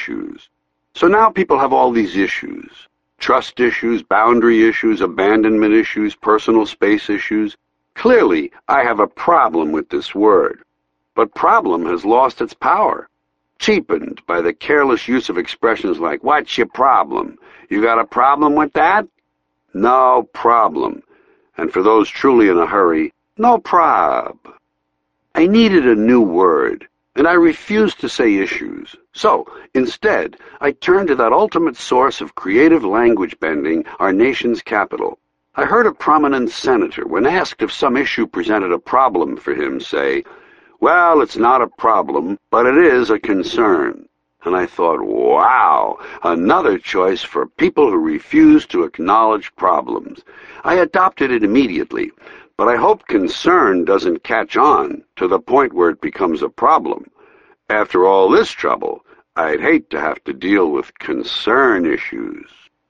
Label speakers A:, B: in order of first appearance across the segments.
A: issues. So now people have all these issues. Trust issues, boundary issues, abandonment issues, personal space issues. Clearly, I have a problem with this word. But problem has lost its power, cheapened by the careless use of expressions like, "What's your problem? You got a problem with that?" No problem. And for those truly in a hurry, no prob. I needed a new word, and I refused to say issues. So, instead, I turned to that ultimate source of creative language bending, our nation's capital. I heard a prominent senator, when asked if some issue presented a problem for him, say, "Well, it's not a problem, but it is a concern." And I thought, wow, another choice for people who refuse to acknowledge problems. I adopted it immediately, but I hope concern doesn't catch on to the point where it becomes a problem. After all this trouble, I'd hate to have to deal with concern issues.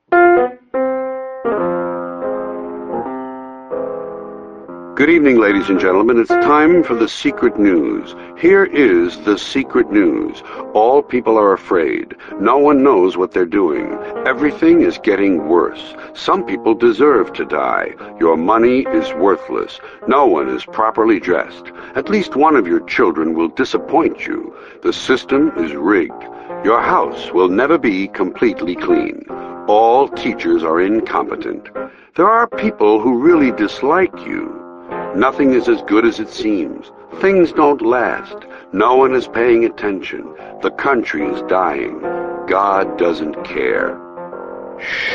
A: Good evening, ladies and gentlemen. It's time for the Secret News. Here is the Secret News. All people are afraid. No one knows what they're doing. Everything is getting worse. Some people deserve to die. Your money is worthless. No one is properly dressed. At least one of your children will disappoint you. The system is rigged. Your house will never be completely clean. All teachers are incompetent. There are people who really dislike you. Nothing is as good as it seems. Things don't last. No one is paying attention. The country is dying. God doesn't care. Shh.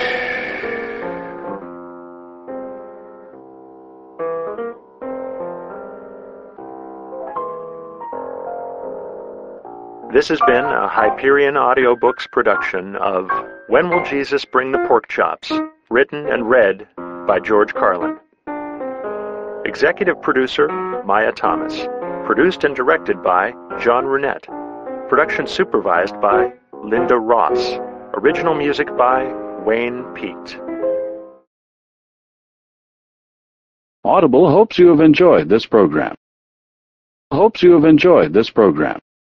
B: This has been a Hyperion Audiobooks production of When Will Jesus Bring the Pork Chops? Written and read by George Carlin. Executive producer, Maya Thomas. Produced and directed by John Runette. Production supervised by Linda Ross. Original music by Wayne Peet.
C: Audible hopes you have enjoyed this program.